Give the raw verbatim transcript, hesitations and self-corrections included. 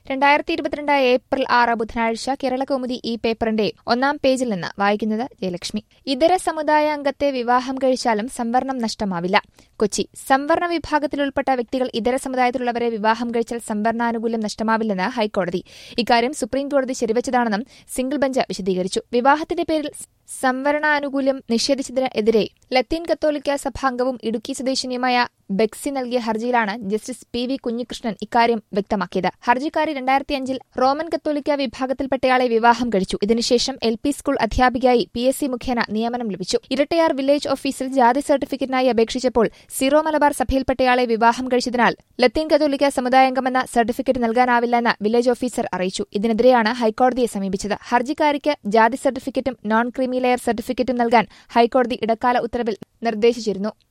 രണ്ടായിരത്തി ഇരുപത്തിരണ്ട് ഏപ്രിൽ ആറ് ബുധനാഴ്ച കേരളകൗമുദി ഈ പേപ്പറിന്റെ ഒന്നാം പേജിൽ നിന്ന് വായിക്കുന്നത് ജയലക്ഷ്മി. ഇതര സമുദായ അംഗത്തെ വിവാഹം കഴിച്ചാലും സംവരണം നഷ്ടമാവില്ല. കൊച്ചി. സംവരണ വിഭാഗത്തിൽ ഉൾപ്പെട്ട വ്യക്തികൾ ഇതര സമുദായത്തിലുള്ളവരെ വിവാഹം കഴിച്ചാൽ സംവരണാനുകൂല്യം നഷ്ടമാവില്ലെന്ന് ഹൈക്കോടതി. ഇക്കാര്യം സുപ്രീംകോടതി ശരിവച്ചതാണെന്നും സിംഗിൾ ബെഞ്ച് വിശദീകരിച്ചു. വിവാഹത്തിന്റെ പേരിൽ സംവരണാനുകൂല്യം നിഷേധിച്ചതിനെതിരെ ലത്തീൻ കത്തോലിക്ക സഭാംഗവും ഇടുക്കി സ്വദേശിനിയുമായ ബെക്സി നൽകിയ ഹർജിയിലാണ് ജസ്റ്റിസ് പി വി കുഞ്ഞികൃഷ്ണൻ ഇക്കാര്യം വ്യക്തമാക്കിയത്. ഹർജിക്കാരി രണ്ടായിരത്തിയഞ്ചിൽ റോമൻ കത്തോലിക്ക വിഭാഗത്തിൽപ്പെട്ടയാളെ വിവാഹം കഴിച്ചു. ഇതിനുശേഷം എൽ പി സ്കൂൾ അധ്യാപികയായി പി എസ് സി മുഖേന നിയമനം ലഭിച്ചു. ഇരട്ടയാർ വില്ലേജ് ഓഫീസിൽ ജാതി സർട്ടിഫിക്കറ്റിനായി അപേക്ഷിച്ചപ്പോൾ സീറോ മലബാർ സഭയിൽപ്പെട്ടയാളെ വിവാഹം കഴിച്ചതിനാൽ ലത്തീൻ കത്തോലിക്ക സമുദായാംഗമെന്ന സർട്ടിഫിക്കറ്റ് നൽകാനാവില്ലെന്ന് വില്ലേജ് ഓഫീസർ അറിയിച്ചു. ഇതിനെതിരെയാണ് ഹൈക്കോടതിയെ സമീപിച്ചത്. ഹർജിക്കാരിക്ക് ജാതി സർട്ടിഫിക്കറ്റും നോൺ ക്രീമി ലെയർ സർട്ടിഫിക്കറ്റും നൽകാൻ ഹൈക്കോടതി ഇടക്കാല ഉത്തരവിൽ നിർദ്ദേശിച്ചിരുന്നു.